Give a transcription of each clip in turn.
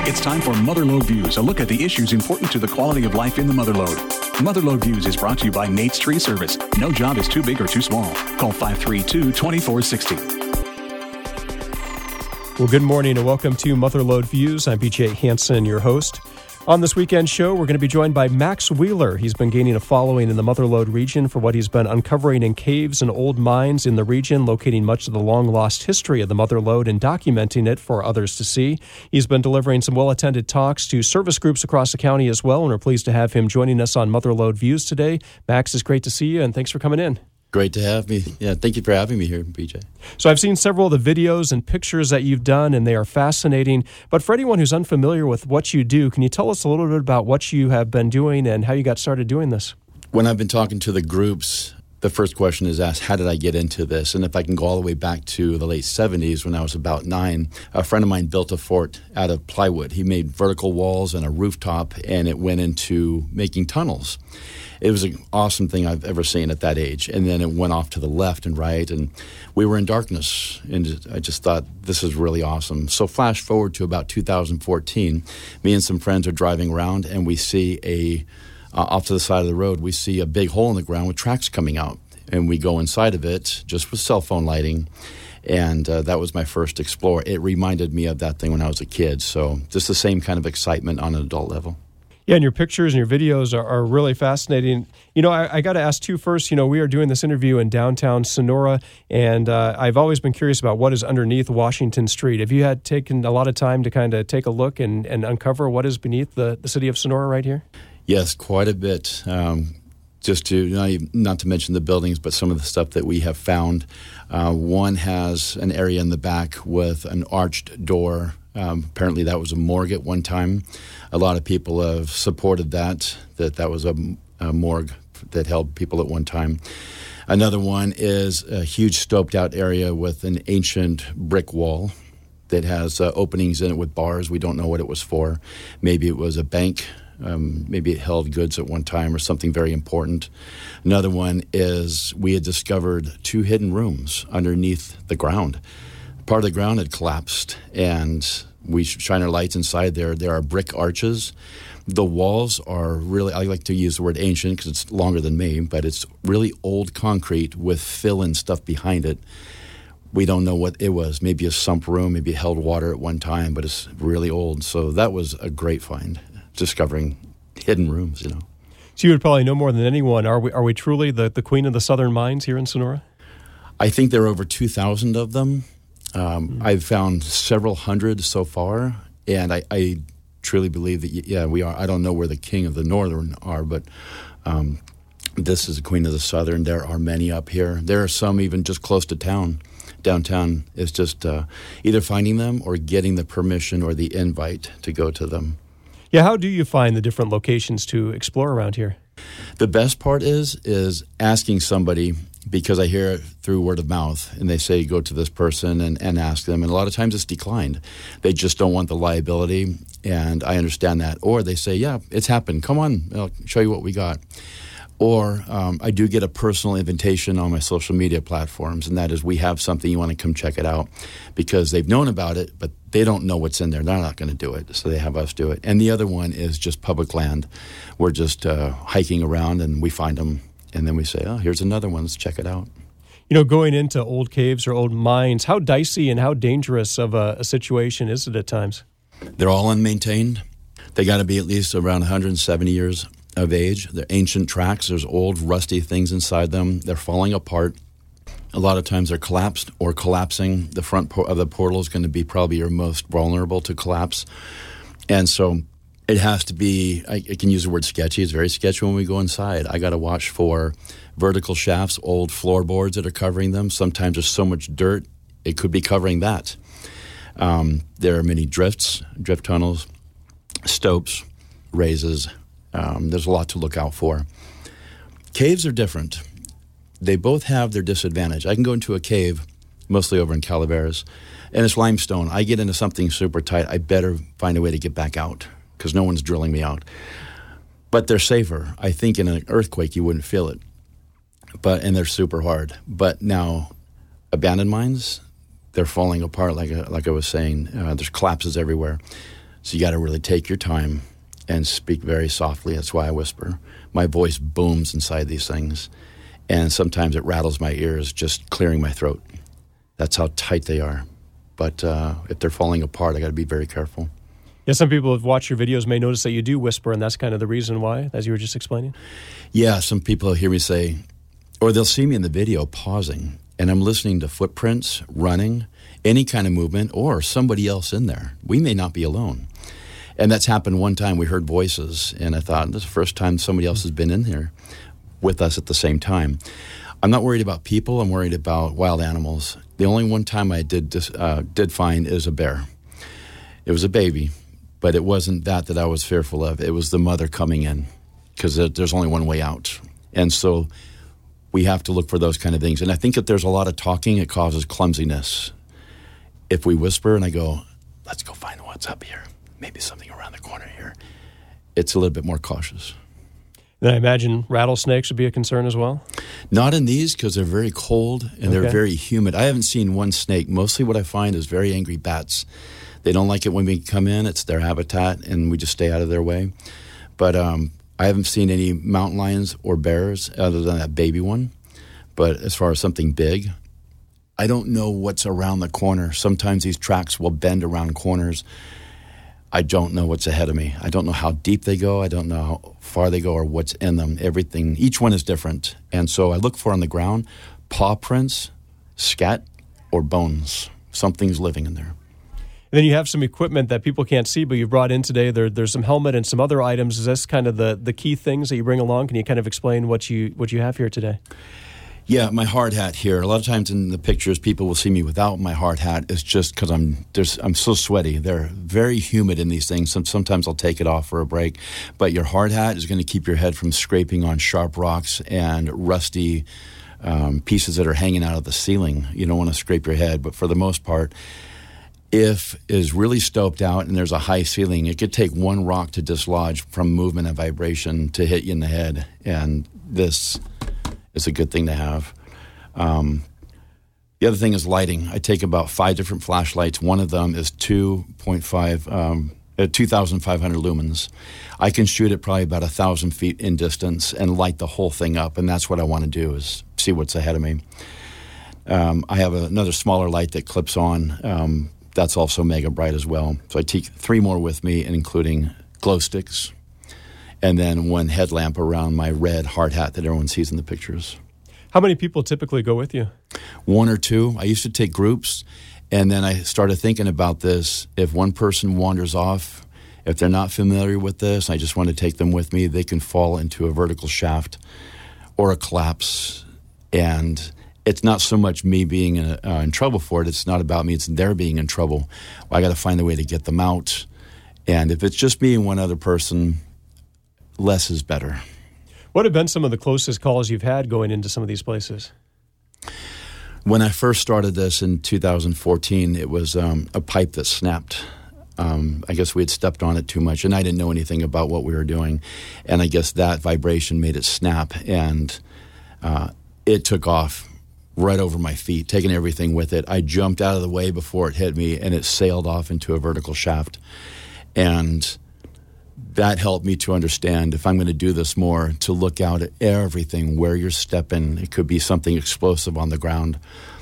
It's time for Motherlode Views, a look at the issues important to the quality of life in the Motherlode. Motherlode Views is brought to you by Nate's Tree Service. No job is too big or too small. Call 532-2460. Well, good morning and welcome to Motherlode Views. I'm BJ Hansen, your host. On this weekend show, we're going to be joined by Max Wheeler. He's been gaining a following in the Motherlode region for what he's been uncovering in caves and old mines in the region, locating much of the long-lost history of the Motherlode and documenting it for others to see. He's been delivering some well-attended talks to service groups across the county as well, and we're pleased to have him joining us on Motherlode Views today. Max, it's great to see you, and thanks for coming in. Great to have me. Yeah, thank you for having me here, BJ. So I've seen several of the videos and pictures that you've done, and they are fascinating. But for anyone who's unfamiliar with what you do, can you tell us a little bit about what you have been doing and how you got started doing this? When I've been talking to the groups, the first question is asked, how did I get into this? And if I can go all the way back to the late 70s when I was about 9, a friend of mine built a fort out of plywood. He made vertical walls and a rooftop, and it went into making tunnels. It was an awesome thing I've ever seen at that age. And then it went off to the left and right, and we were in darkness. And I just thought, this is really awesome. So flash forward to about 2014, me and some friends are driving around, and we see off to the side of the road, we see a big hole in the ground with tracks coming out. And we go inside of it just with cell phone lighting. And that was my first explore. It reminded me of that thing when I was a kid. So just the same kind of excitement on an adult level. Yeah, and your pictures and your videos are really fascinating. You know, I got to ask too first, you know, we are doing this interview in downtown Sonora, and I've always been curious about what is underneath Washington Street. Have you had taken a lot of time to kind of take a look and uncover what is beneath the city of Sonora right here? Yes, quite a bit. Just to not to mention the buildings, but some of the stuff that we have found. One has an area in the back with an arched door. Apparently that was a morgue at one time. A lot of people have supported that was a morgue that held people at one time. Another one is a huge stoped-out area with an ancient brick wall that has openings in it with bars. We don't know what it was for. Maybe it was a bank. Maybe it held goods at one time or something very important. Another one is we had discovered 2 hidden rooms underneath the ground. Part of the ground had collapsed, and we shine our lights inside there. There are brick arches. The walls are really, I like to use the word ancient because it's longer than me, but it's really old concrete with fill-in stuff behind it. We don't know what it was. Maybe a sump room, maybe it held water at one time, but it's really old. So that was a great find, discovering hidden rooms, you know. So you would probably know more than anyone. Are we truly the queen of the southern mines here in Sonora? I think there are over 2,000 of them. I've found several hundred so far, and I truly believe that, we are. I don't know where the king of the northern are, but this is the queen of the southern. There are many up here. There are some even just close to town. Downtown is just either finding them or getting the permission or the invite to go to them. Yeah, how do you find the different locations to explore around here? The best part is asking somebody, because I hear it through word of mouth, and they say go to this person and ask them, and a lot of times it's declined. They just don't want the liability, and I understand that. Or they say, yeah, it's happened. Come on, I'll show you what we got. Or I do get a personal invitation on my social media platforms, and that is we have something, you want to come check it out, because they've known about it, but they don't know what's in there. They're not going to do it, so they have us do it. And the other one is just public land. We're just hiking around, and we find them, and then we say, oh, here's another one. Let's check it out. You know, going into old caves or old mines, how dicey and how dangerous of a situation is it at times? They're all unmaintained. They got to be at least around 170 years of age. They're ancient tracks. There's old, rusty things inside them. They're falling apart. A lot of times they're collapsed or collapsing. The front of the portal is going to be probably your most vulnerable to collapse. And so it has to be, I can use the word sketchy. It's very sketchy when we go inside. I got to watch for vertical shafts, old floorboards that are covering them. Sometimes there's so much dirt, it could be covering that. There are many drift tunnels, stopes, raises. There's a lot to look out for. Caves are different. They both have their disadvantage. I can go into a cave, mostly over in Calaveras, and it's limestone. I get into something super tight. I better find a way to get back out because no one's drilling me out. But they're safer. I think in an earthquake you wouldn't feel it. And they're super hard. But now, abandoned mines, they're falling apart like I was saying. There's collapses everywhere. So you got to really take your time and speak very softly. That's why I whisper. My voice booms inside these things, and sometimes it rattles my ears just clearing my throat. That's how tight they are. But if they're falling apart, I got to be very careful. Yeah, some people who've watched your videos may notice that you do whisper, and that's kind of the reason why, as you were just explaining. Yeah, some people hear me say, or they'll see me in the video pausing, and I'm listening to footprints, running, any kind of movement, or somebody else in there. We may not be alone. And that's happened one time. We heard voices, and I thought, this is the first time somebody else has been in here with us at the same time. I'm not worried about people. I'm worried about wild animals. The only one time I did find is a bear. It was a baby, but it wasn't that I was fearful of. It was the mother coming in, because there's only one way out. And so we have to look for those kind of things. And I think if there's a lot of talking, it causes clumsiness. If we whisper and I go, let's go find what's up here, maybe something around the corner here, it's a little bit more cautious. Then I imagine rattlesnakes would be a concern as well? Not in these, because they're very cold and they're very humid. I haven't seen one snake. Mostly what I find is very angry bats. They don't like it when we come in. It's their habitat, and we just stay out of their way. But I haven't seen any mountain lions or bears other than that baby one. But as far as something big, I don't know what's around the corner. Sometimes these tracks will bend around corners. I don't know what's ahead of me. I don't know how deep they go. I don't know how far they go or what's in them. Everything, each one is different. And so I look for on the ground paw prints, scat, or bones. Something's living in there. And then you have some equipment that people can't see, but you brought in today. There's some helmet and some other items. Is this kind of the key things that you bring along? Can you kind of explain what you have here today? Yeah, my hard hat here. A lot of times in the pictures, people will see me without my hard hat. It's just because I'm so sweaty. They're very humid in these things. Sometimes I'll take it off for a break. But your hard hat is going to keep your head from scraping on sharp rocks and rusty pieces that are hanging out of the ceiling. You don't want to scrape your head. But for the most part, if is really stoked out and there's a high ceiling, it could take one rock to dislodge from movement and vibration to hit you in the head. And this is a good thing to have. The other thing is lighting. I take about 5 different flashlights. One of them is 2,500 lumens. I can shoot it probably about 1,000 feet in distance and light the whole thing up, and that's what I want to do, is see what's ahead of me. I have another smaller light that clips on. That's also mega bright as well. So I take 3 more with me, including glow sticks, and then one headlamp around my red hard hat that everyone sees in the pictures. How many people typically go with you? 1 or 2. I used to take groups, and then I started thinking about this. If one person wanders off, if they're not familiar with this, I just want to take them with me, they can fall into a vertical shaft or a collapse. And it's not so much me being in trouble for it. It's not about me. It's their being in trouble. I got to find a way to get them out. And if it's just me and one other person, less is better. What have been some of the closest calls you've had going into some of these places? When I first started this in 2014, it was a pipe that snapped. I guess we had stepped on it too much, and I didn't know anything about what we were doing. And I guess that vibration made it snap, and it took off right over my feet, taking everything with it. I jumped out of the way before it hit me, and it sailed off into a vertical shaft. And that helped me to understand, if I'm going to do this more, to look out at everything, where you're stepping. It could be something explosive on the ground.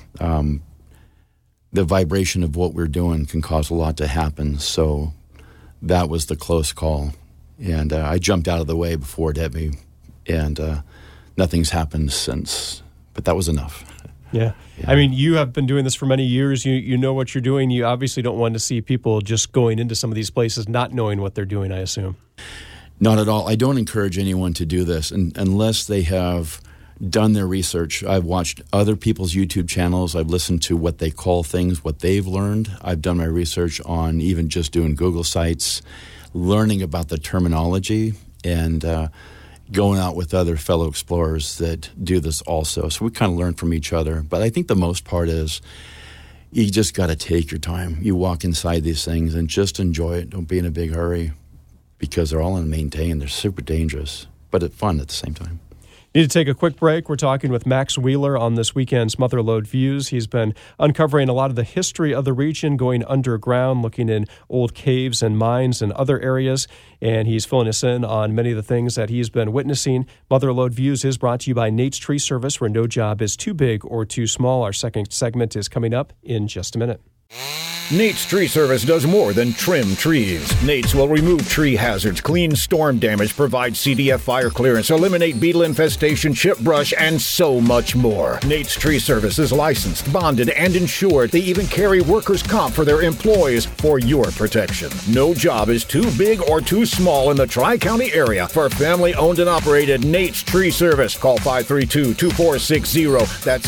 The vibration of what we're doing can cause a lot to happen. So that was the close call. And I jumped out of the way before it hit me. And nothing's happened since. But that was enough. Yeah. I mean, you have been doing this for many years. You know what you're doing. You obviously don't want to see people just going into some of these places not knowing what they're doing, I assume. Not at all. I don't encourage anyone to do this unless they have done their research. I've watched other people's YouTube channels. I've listened to what they call things, what they've learned. I've done my research on even just doing Google sites, learning about the terminology, and going out with other fellow explorers that do this also. So we kind of learn from each other. But I think the most part is you just got to take your time. You walk inside these things and just enjoy it. Don't be in a big hurry, because they're all unmaintained. They're super dangerous, but it's fun at the same time. Need to take a quick break. We're talking with Max Wheeler on this weekend's Motherlode Views. He's been uncovering a lot of the history of the region, going underground, looking in old caves and mines and other areas, and he's filling us in on many of the things that he's been witnessing. Motherlode Views is brought to you by Nate's Tree Service, where no job is too big or too small. Our second segment is coming up in just a minute. Nate's Tree Service does more than trim trees. Nate's will remove tree hazards, clean storm damage, provide CDF fire clearance, eliminate beetle infestation, chip brush, and so much more. Nate's Tree Service is licensed, bonded, and insured. They even carry workers' comp for their employees for your protection. No job is too big or too small in the Tri-County area for family-owned and operated Nate's Tree Service. Call 532-2460. That's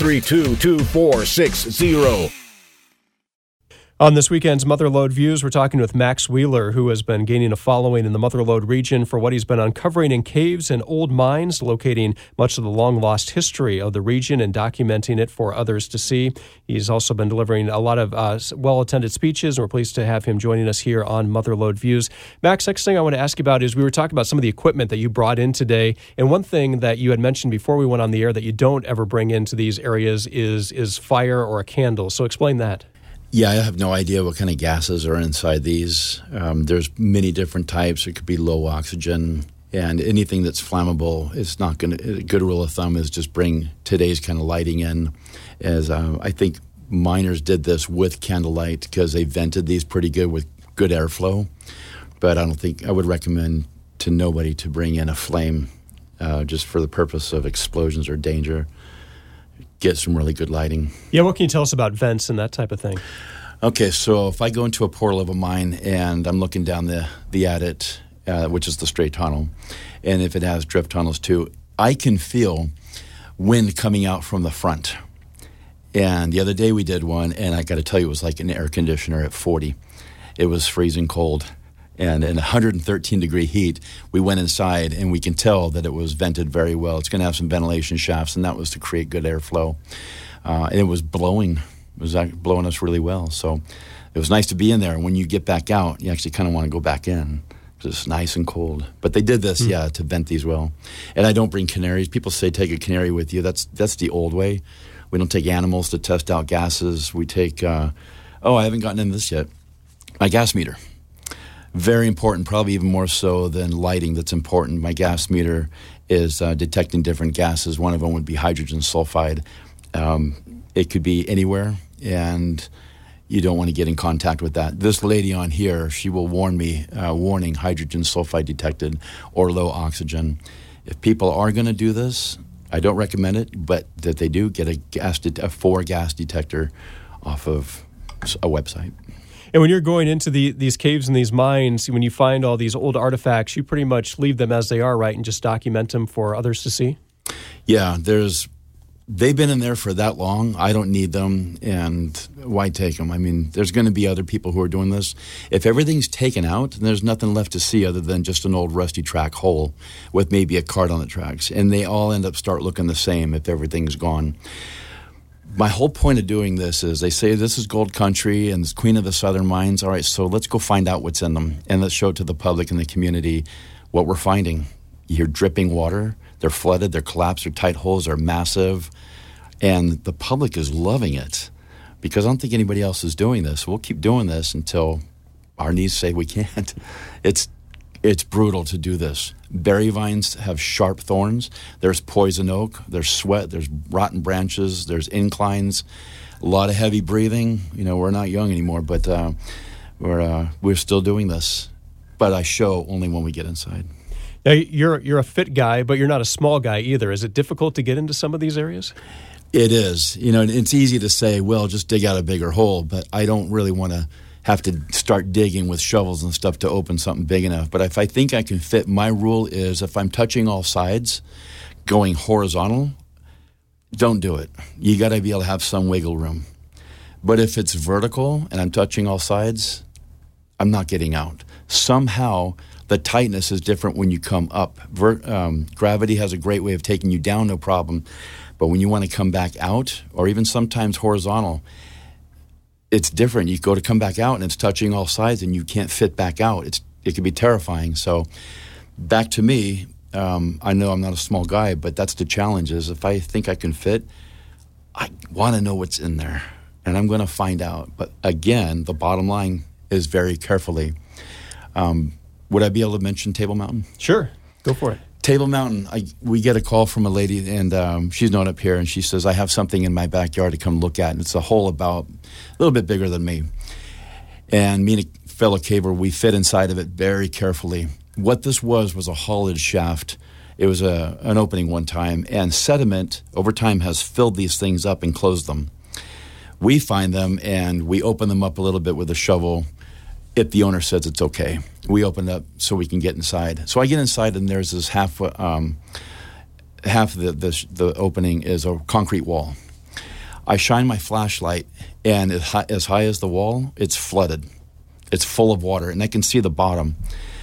532-2460. On this weekend's Motherlode Views, we're talking with Max Wheeler, who has been gaining a following in the Motherlode region for what he's been uncovering in caves and old mines, locating much of the long-lost history of the region and documenting it for others to see. He's also been delivering a lot of well-attended speeches, and we're pleased to have him joining us here on Motherlode Views. Max, next thing I want to ask you about is we were talking about some of the equipment that you brought in today, and one thing that you had mentioned before we went on the air that you don't ever bring into these areas is fire or a candle. So explain that. Yeah, I have no idea what kind of gases are inside these. There's many different types. It could be low oxygen, and anything that's flammable is not going to. A good rule of thumb is just bring today's kind of lighting in. As I think miners did this with candlelight because they vented these pretty good with good airflow. But I would recommend to nobody to bring in a flame just for the purpose of explosions or danger. Get some really good lighting. Yeah, what can you tell us about vents and that type of thing? Okay, so if I go into a portal of a mine and I'm looking down the adit, which is the straight tunnel, and if it has drift tunnels too, I can feel wind coming out from the front. And the other day we did one, and I got to tell you, it was like an air conditioner at 40. It was freezing cold. And in 113-degree heat, we went inside, and we can tell that it was vented very well. It's going to have some ventilation shafts, and that was to create good airflow. And it was blowing. It was blowing us really well. So it was nice to be in there. And when you get back out, you actually kind of want to go back in because it's nice and cold. But they did this, to vent these well. And I don't bring canaries. People say take a canary with you. That's the old way. We don't take animals to test out gases. We take, I haven't gotten into this yet, my gas meter. Very important, probably even more so than lighting. That's important. My gas meter is detecting different gases. One of them would be hydrogen sulfide. It could be anywhere, and you don't want to get in contact with that. This lady on here, she will warn me, warning hydrogen sulfide detected or low oxygen. If people are going to do this, I don't recommend it, but that they do get a 4-gas detector off of a website. And when you're going into these caves and these mines, when you find all these old artifacts, you pretty much leave them as they are, right, and just document them for others to see? Yeah, they've been in there for that long. I don't need them, and why take them? I mean, there's going to be other people who are doing this. If everything's taken out, then there's nothing left to see other than just an old rusty track hole with maybe a cart on the tracks, and they all end up start looking the same if everything's gone. My whole point of doing this is they say this is gold country and it's Queen of the Southern Mines. All right, so let's go find out what's in them, and let's show to the public and the community what we're finding. You hear dripping water. They're flooded. They're collapsed. Their tight holes are massive. And the public is loving it because I don't think anybody else is doing this. We'll keep doing this until our knees say we can't. It's brutal to do this. Berry vines have sharp thorns. There's poison oak. There's sweat. There's rotten branches. There's inclines. A lot of heavy breathing. You know, we're not young anymore, but we're still doing this. But I show only when we get inside. Now, you're a fit guy, but you're not a small guy either. Is it difficult to get into some of these areas? It is. You know, it's easy to say, well, just dig out a bigger hole, but I don't really want to have to start digging with shovels and stuff to open something big enough. But if I think I can fit, my rule is if I'm touching all sides, going horizontal, don't do it. You got to be able to have some wiggle room. But if it's vertical and I'm touching all sides, I'm not getting out. Somehow the tightness is different when you come up. Gravity has a great way of taking you down, no problem. But when you want to come back out, or even sometimes horizontal, it's different. You go to come back out and it's touching all sides and you can't fit back out. It can be terrifying. So back to me, I know I'm not a small guy, but that's the challenge is if I think I can fit, I want to know what's in there, and I'm going to find out. But again, the bottom line is very carefully. Would I be able to mention Table Mountain? Sure. Go for it. Table Mountain, we get a call from a lady, and she's known up here, and she says, I have something in my backyard to come look at, and it's a hole about a little bit bigger than me. And me and a fellow caver, we fit inside of it very carefully. What this was a haulage shaft. It was an opening one time, and sediment over time has filled these things up and closed them. We find them, and we open them up a little bit with a shovel. If the owner says it's okay, we open up so we can get inside. So I get inside, and there's this half of the opening is a concrete wall. I shine my flashlight, and as high as the wall, it's flooded. It's full of water, and I can see the bottom.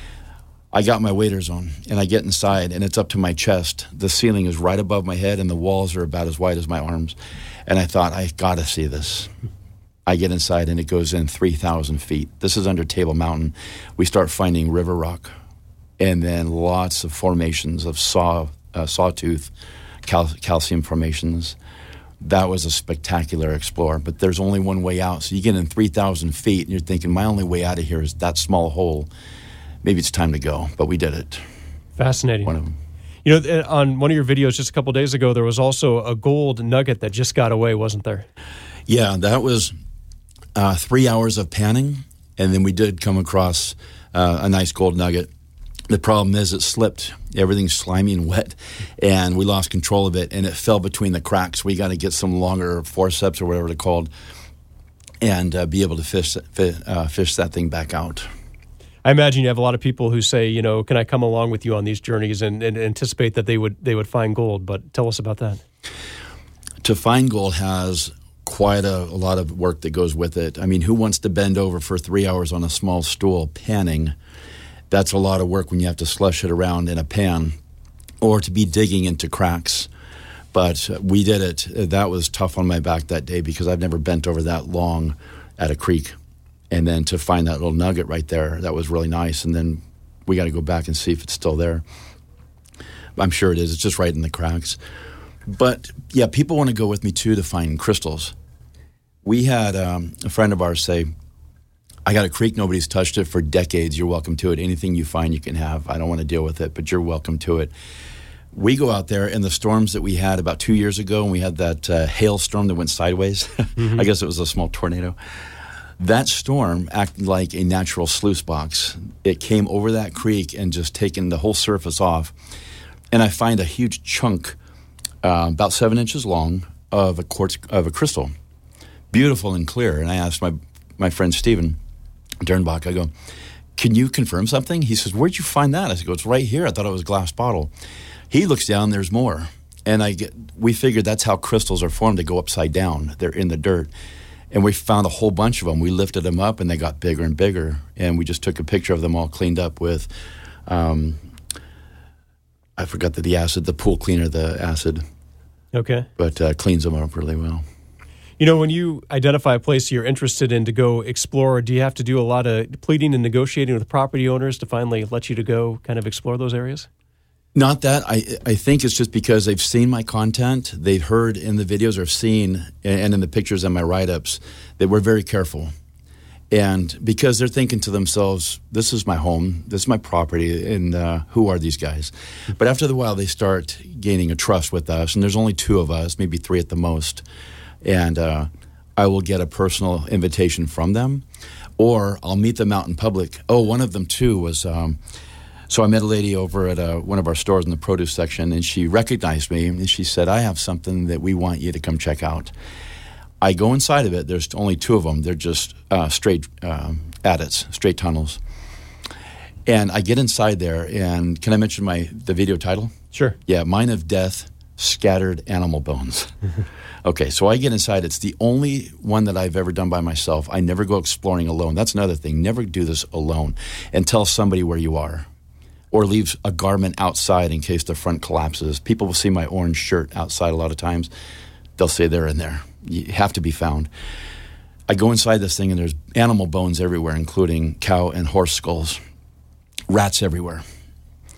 I got my waders on, and I get inside, and it's up to my chest. The ceiling is right above my head, and the walls are about as wide as my arms. And I thought, I got to see this. I get inside, and it goes in 3,000 feet. This is under Table Mountain. We start finding river rock, and then lots of formations of sawtooth, calcium formations. That was a spectacular explore, but there's only one way out. So you get in 3,000 feet, and you're thinking, my only way out of here is that small hole. Maybe it's time to go, but we did it. Fascinating. One of them. You know, on one of your videos just a couple days ago, there was also a gold nugget that just got away, wasn't there? Yeah, that was 3 hours of panning, and then we did come across a nice gold nugget. The problem is it slipped. Everything's slimy and wet, and we lost control of it, and it fell between the cracks. We got to get some longer forceps or whatever they're called and be able to fish that thing back out. I imagine you have a lot of people who say, you know, can I come along with you on these journeys and anticipate that they would find gold, but tell us about that. To find gold has quite a lot of work that goes with it. I mean, who wants to bend over for 3 hours on a small stool panning? That's a lot of work when you have to slush it around in a pan or to be digging into cracks. But we did it. That was tough on my back that day because I've never bent over that long at a creek. And then to find that little nugget right there, that was really nice. And then we got to go back and see if it's still there. I'm sure it is. It's just right in the cracks. But, yeah, people want to go with me, too, to find crystals. We had a friend of ours say, I got a creek, nobody's touched it for decades. You're welcome to it. Anything you find, you can have. I don't want to deal with it, but you're welcome to it. We go out there, and the storms that we had about 2 years ago, and we had that hailstorm that went sideways. Mm-hmm. I guess it was a small tornado. That storm acted like a natural sluice box. It came over that creek and just taken the whole surface off. And I find a huge chunk, about 7 inches long, of a crystal, beautiful and clear. And I asked my friend Stephen Dernbach, I go, can you confirm something? He says, where'd you find that? I said, it's right here. I thought it was a glass bottle. He looks down, there's more. And we figured that's how crystals are formed. They go upside down. They're in the dirt. And we found a whole bunch of them. We lifted them up, and they got bigger and bigger. And we just took a picture of them all cleaned up with, I forgot the acid, the pool cleaner, the acid. Okay. But cleans them up really well. You know, when you identify a place you're interested in to go explore, do you have to do a lot of pleading and negotiating with property owners to finally let you to go kind of explore those areas? Not that. I think it's just because they've seen my content, they've heard in the videos or seen, and in the pictures and my write-ups, that we're very careful. And because they're thinking to themselves, this is my home, this is my property, and who are these guys? But after a while, they start gaining a trust with us, and there's only 2 of us, maybe 3 at the most. And I will get a personal invitation from them, or I'll meet them out in public. Oh, one of them, too, was... So I met a lady over at one of our stores in the produce section, and she recognized me, and she said, I have something that we want you to come check out. I go inside of it. There's only 2 of them. They're just straight adits, straight tunnels. And I get inside there, and can I mention the video title? Sure. Yeah, Mine of Death, Scattered Animal Bones. Okay, so I get inside. It's the only one that I've ever done by myself. I never go exploring alone. That's another thing. Never do this alone, and tell somebody where you are. Or leaves a garment outside in case the front collapses. People will see my orange shirt outside a lot of times. They'll say they're in there. You have to be found. I go inside this thing, and there's animal bones everywhere, including cow and horse skulls. Rats everywhere.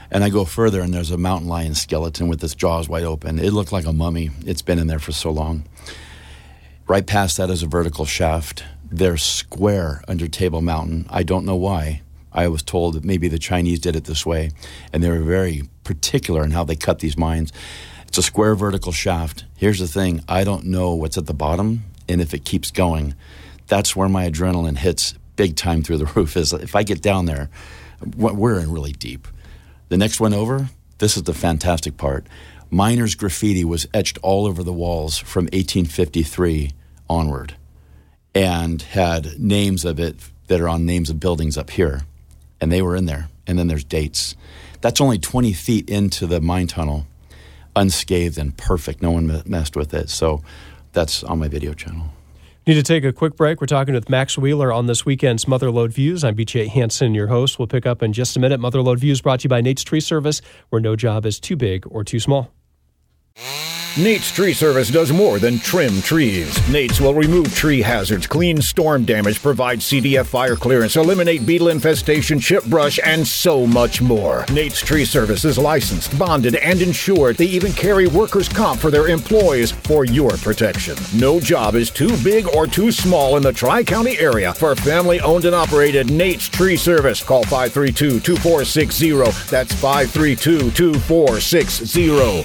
And I go further, and there's a mountain lion skeleton with its jaws wide open. It looked like a mummy. It's been in there for so long. Right past that is a vertical shaft. They're square under Table Mountain. I don't know why. I was told that maybe the Chinese did it this way, and they were very particular in how they cut these mines. It's a square vertical shaft. Here's the thing. I don't know what's at the bottom, and if it keeps going, that's where my adrenaline hits big time through the roof. Is if I get down there, we're in really deep. The next one over, this is the fantastic part. Miners' graffiti was etched all over the walls from 1853 onward and had names of it that are on names of buildings up here. And they were in there. And then there's dates. That's only 20 feet into the mine tunnel, unscathed and perfect. No one messed with it. So that's on my video channel. Need to take a quick break. We're talking with Max Wheeler on this weekend's Motherlode Views. I'm BJ Hansen, your host. We'll pick up in just a minute. Motherlode Views brought to you by Nate's Tree Service, where no job is too big or too small. Nate's Tree Service does more than trim trees. Nate's will remove tree hazards, clean storm damage, provide CDF fire clearance, eliminate beetle infestation, chip brush, and so much more. Nate's Tree Service is licensed, bonded, and insured. They even carry workers' comp for their employees for your protection. No job is too big or too small in the Tri-County area for family-owned and operated Nate's Tree Service. Call 532-2460. That's 532-2460.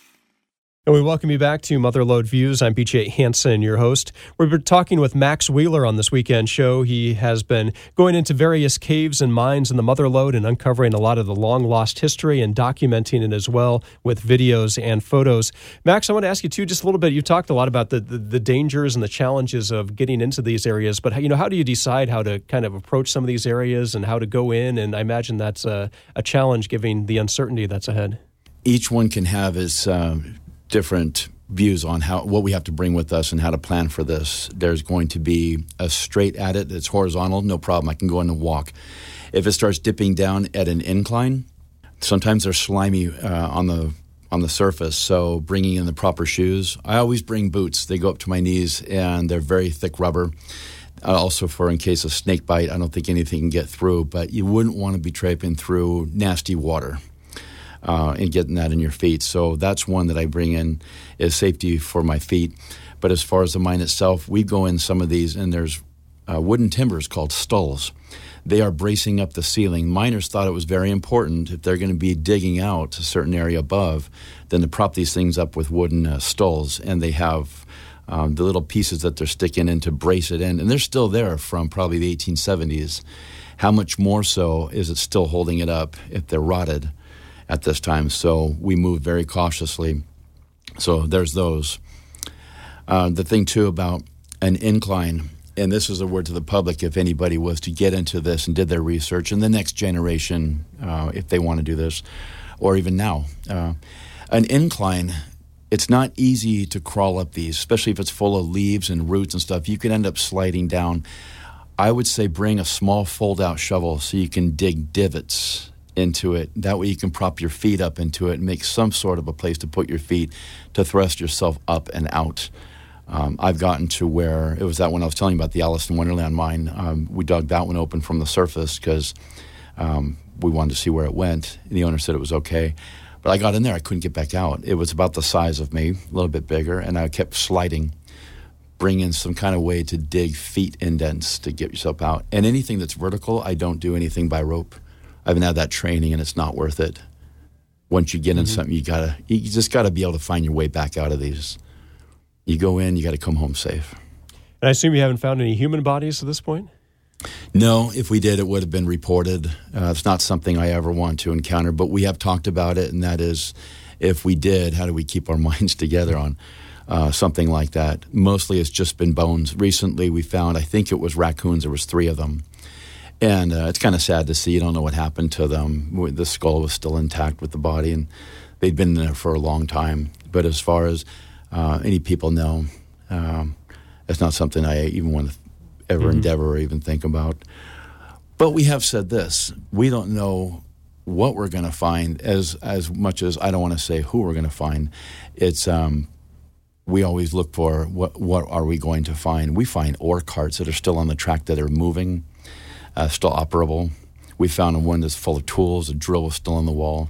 And we welcome you back to Motherlode Views. I'm BJ Hansen, your host. We've been talking with Max Wheeler on this weekend show. He has been going into various caves and mines in the Motherlode and uncovering a lot of the long-lost history and documenting it as well with videos and photos. Max, I want to ask you, too, just a little bit. You've talked a lot about the dangers and the challenges of getting into these areas, but how do you decide how to kind of approach some of these areas and how to go in? And I imagine that's a challenge given the uncertainty that's ahead. Each one can have its different views on what we have to bring with us and how to plan for this. There's going to be a straight at it. It's horizontal, no problem. I can go in and walk. If it starts dipping down at an incline, sometimes they're slimy on the surface, so bringing in the proper shoes. I always bring boots. They go up to my knees, and they're very thick rubber. Also for in case of snake bite, I don't think anything can get through, but you wouldn't want to be traipsing through nasty water. And getting that in your feet. So that's one that I bring in is safety for my feet. But as far as the mine itself, we go in some of these, and there's wooden timbers called stulls. They are bracing up the ceiling. Miners thought it was very important, if they're going to be digging out a certain area above, then to prop these things up with wooden stulls. And they have the little pieces that they're sticking in to brace it in. And they're still there from probably the 1870s. How much more so is it still holding it up if they're rotted at this time? So we move very cautiously. So there's those. The thing, too, about an incline, and this is a word to the public if anybody was to get into this and did their research, and the next generation, if they want to do this, or even now. An incline, it's not easy to crawl up these, especially if it's full of leaves and roots and stuff. You can end up sliding down. I would say bring a small fold-out shovel so you can dig divots into it. That way you can prop your feet up into it and make some sort of a place to put your feet to thrust yourself up and out. I've gotten to where it was that one I was telling you about, the Alice in Wonderland mine. We dug that one open from the surface because we wanted to see where it went. The owner said it was okay. But I got in there. I couldn't get back out. It was about the size of me, a little bit bigger, and I kept sliding, bringing some kind of way to dig feet indents to get yourself out. And anything that's vertical, I don't do anything by rope. I haven't had that training, and it's not worth it. Once you get in something, you just got to be able to find your way back out of these. You go in, you got to come home safe. And I assume you haven't found any human bodies at this point? No, if we did, it would have been reported. It's not something I ever want to encounter, but we have talked about it, and that is, if we did, how do we keep our minds together on something like that? Mostly it's just been bones. Recently we found, I think it was raccoons, there was 3 of them. And it's kind of sad to see. You don't know what happened to them. The skull was still intact with the body, and they'd been there for a long time. But as far as any people know, it's not something I even want to ever endeavor or even think about. But we have said this. We don't know what we're going to find as much as I don't want to say who we're going to find. It's we always look for what are we going to find. We find ore carts that are still on the track that are moving, still operable. We found one that's full of tools. A drill was still on the wall.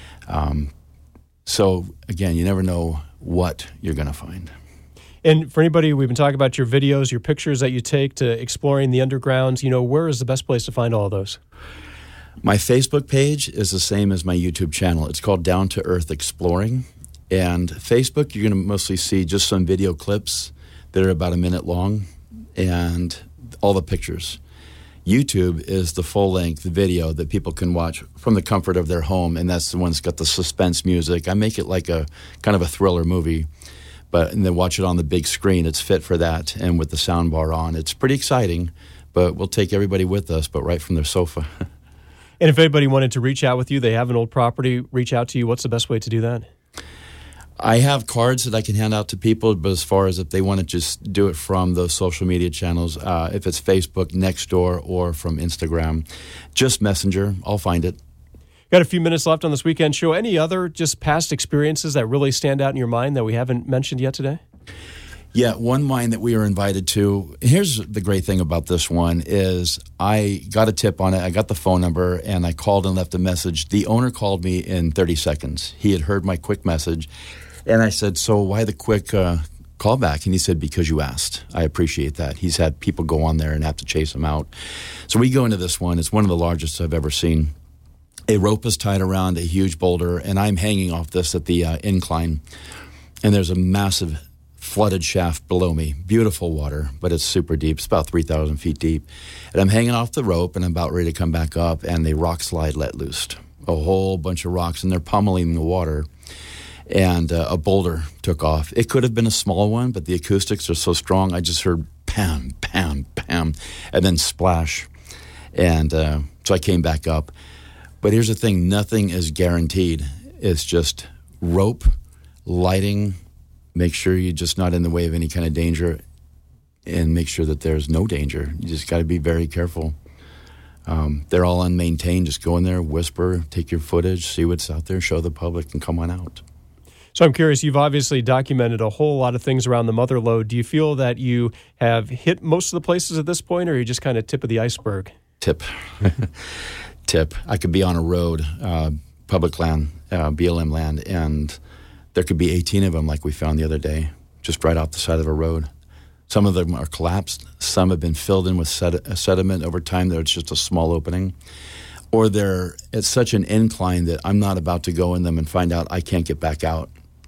So, again, you never know what you're going to find. And for anybody, we've been talking about your videos, your pictures that you take to exploring the undergrounds. Where is the best place to find all of those? My Facebook page is the same as my YouTube channel. It's called Down to Earth Exploring. And Facebook, you're going to mostly see just some video clips that are about a minute long and all the pictures. YouTube is the full-length video that people can watch from the comfort of their home, and that's the one that's got the suspense music. I make it like a kind of a thriller movie, and then watch it on the big screen. It's fit for that, and with the sound bar on. It's pretty exciting, but we'll take everybody with us, but right from their sofa. And if anybody wanted to reach out with you, they have an old property, reach out to you, what's the best way to do that? I have cards that I can hand out to people, but as far as if they want to just do it from those social media channels, if it's Facebook, Nextdoor, or from Instagram, just Messenger, I'll find it. Got a few minutes left on this weekend show. Any other just past experiences that really stand out in your mind that we haven't mentioned yet today? Yeah, one mine that we were invited to. Here's the great thing about this one is I got a tip on it. I got the phone number, and I called and left a message. The owner called me in 30 seconds. He had heard my quick message. And I said, so why the quick callback? And he said, because you asked. I appreciate that. He's had people go on there and have to chase him out. So we go into this one. It's one of the largest I've ever seen. A rope is tied around a huge boulder, and I'm hanging off this at the incline. And there's a massive flooded shaft below me. Beautiful water, but it's super deep. It's about 3,000 feet deep. And I'm hanging off the rope, and I'm about ready to come back up, and the rock slide let loose. A whole bunch of rocks, and they're pummeling the water. And a boulder took off. It could have been a small one, but the acoustics are so strong, I just heard pam, pam, pam, and then splash. And so I came back up. But here's the thing, nothing is guaranteed. It's just rope, lighting, make sure you're just not in the way of any kind of danger, and make sure that there's no danger. You just got to be very careful. They're all unmaintained. Just go in there, whisper, take your footage, see what's out there, show the public, and come on out. So I'm curious, you've obviously documented a whole lot of things around the Mother Lode. Do you feel that you have hit most of the places at this point, or are you just kind of tip of the iceberg? Tip. Tip. I could be on a road, public land, BLM land, and there could be 18 of them like we found the other day, just right off the side of a road. Some of them are collapsed. Some have been filled in with sediment over time that it's just a small opening. Or they're at such an incline that I'm not about to go in them and find out I can't get back out.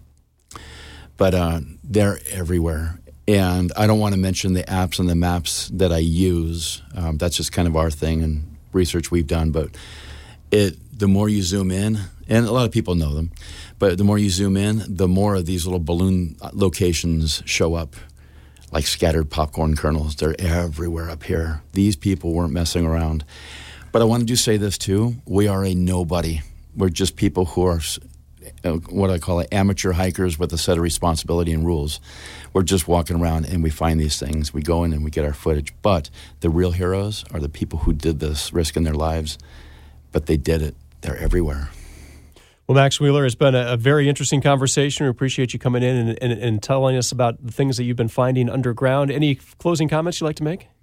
But they're everywhere. And I don't want to mention the apps and the maps that I use. That's just kind of our thing and research we've done. But the more you zoom in, and a lot of people know them, but the more you zoom in, the more of these little balloon locations show up, like scattered popcorn kernels. They're everywhere up here. These people weren't messing around. But I wanted to say this, too. We are a nobody. We're just people who are what I call amateur hikers with a set of responsibility and rules. We're just walking around and we find these things. We go in and we get our footage. But the real heroes are the people who did this, risking their lives. But they did it. They're everywhere. Well, Max Wheeler, it's been a very interesting conversation. We appreciate you coming in and telling us about the things that you've been finding underground. Any closing comments you'd like to make?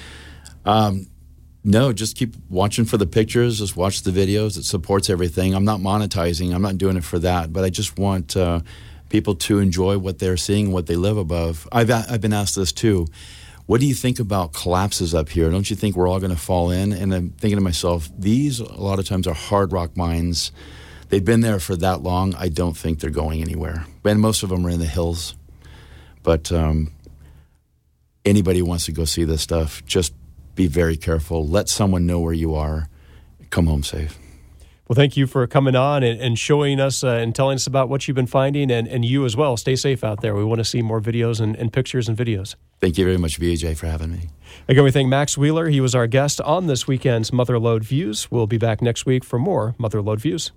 No, just keep watching for the pictures. Just watch the videos. It supports everything. I'm not monetizing. I'm not doing it for that. But I just want people to enjoy what they're seeing, what they live above. I've been asked this too. What do you think about collapses up here? Don't you think we're all going to fall in? And I'm thinking to myself, these a lot of times are hard rock mines. They've been there for that long. I don't think they're going anywhere. And most of them are in the hills. But anybody who wants to go see this stuff, just be very careful. Let someone know where you are. Come home safe. Well, thank you for coming on and showing us and telling us about what you've been finding, and you as well. Stay safe out there. We want to see more videos and pictures and videos. Thank you very much, VJ, for having me. Again, we thank Max Wheeler. He was our guest on this weekend's Mother Lode Views. We'll be back next week for more Mother Lode Views.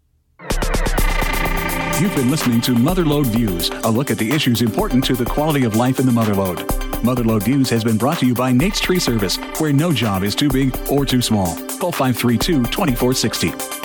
You've been listening to Mother Lode Views, a look at the issues important to the quality of life in the Mother Lode. Mother Lode Views has been brought to you by Nate's Tree Service, where no job is too big or too small. Call 532-2460.